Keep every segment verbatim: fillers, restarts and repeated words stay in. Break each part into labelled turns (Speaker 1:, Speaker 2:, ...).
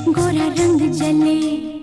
Speaker 1: गोरा रंग जले,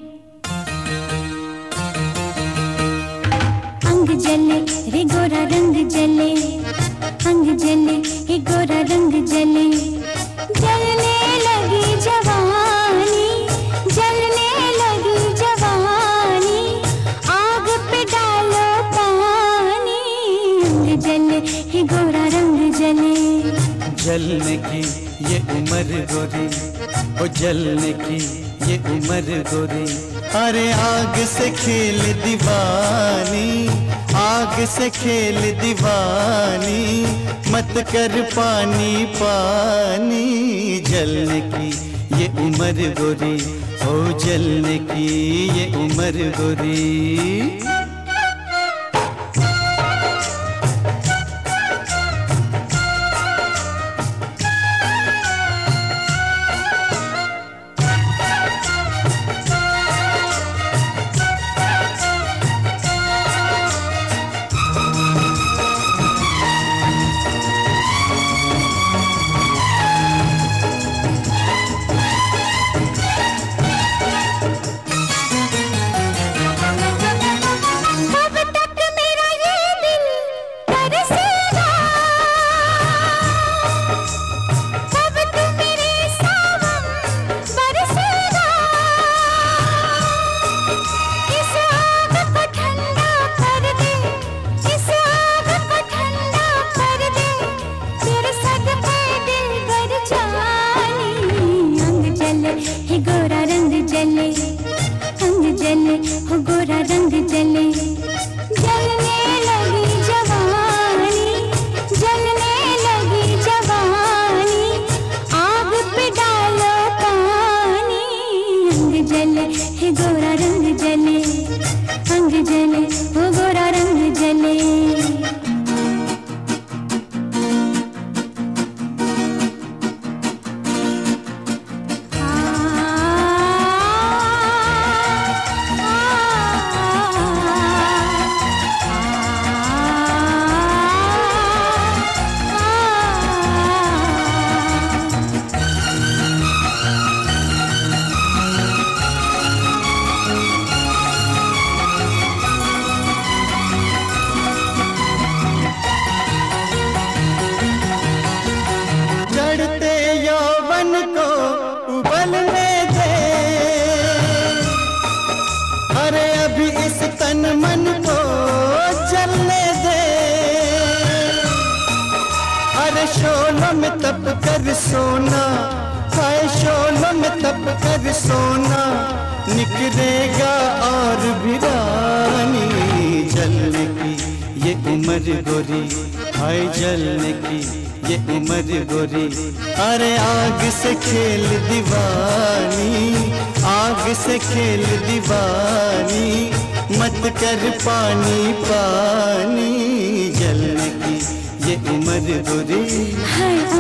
Speaker 1: अंग जले रे गोरा रंग जले, अंग जले हे गोरा रंग जले। जलने लगी जवानी, जलने लगी जवानी, आग पे डालो पानी। अंग जले हे गोरा रंग जले।
Speaker 2: जलने की ये उम्र गोरी, ओ जलने की ये उम्र गोरी। अरे आग से खेल दीवानी, आग से खेल दीवानी, मत कर पानी पानी। जलने की ये उम्र गोरी, ओ जलने की ये उम्र गोरी। हे गोरा रंग जले, अंग जले हो गोरा रंग जले। जलने लगी जवानी, जलने लगी जवानी, आग पे डालो पानी। अंग जले हे गोरा रंग जले, अंग जले हो गोरा रंग जले। चढ़ते यौवन को उबलने दे, अरे अभी इस तन मन को जलने दे। अरे शोलों में तप कर सोना, हाय शोलों में तप कर सोना, निकलेगा और भी रानी। जलने की ये उम्र गोरी, हाय जलने की ये उम्र गोरी। अरे आग से खेल दीवानी, आग से खेल दीवानी, मत कर पानी पानी। जलने की ये उम्र गोरी,
Speaker 1: हाय